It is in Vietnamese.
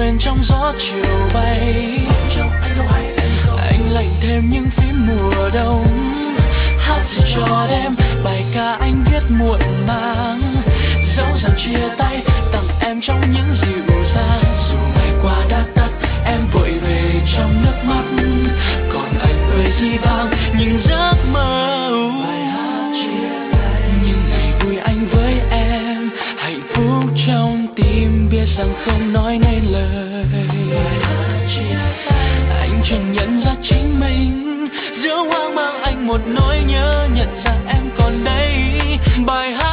quên trong gió chiều bay. Anh lạnh thêm những phím mùa đông, hát cho đêm bài ca anh viết muộn màng, dẫu rằng chia tay tặng em trong những dịu dàng. Dù ngày qua đã tắt em vội về trong nước mắt, còn anh ơi di vang những giấc mơ. Bài hát chia tay những ngày vui anh với em, hạnh phúc trong tim biết rằng không nói nên lời. Bài hát chia tay anh chẳng nhận ra chính mình, giữa hoang mang anh một nỗi nhớ nhận ra em còn đây. Bài hát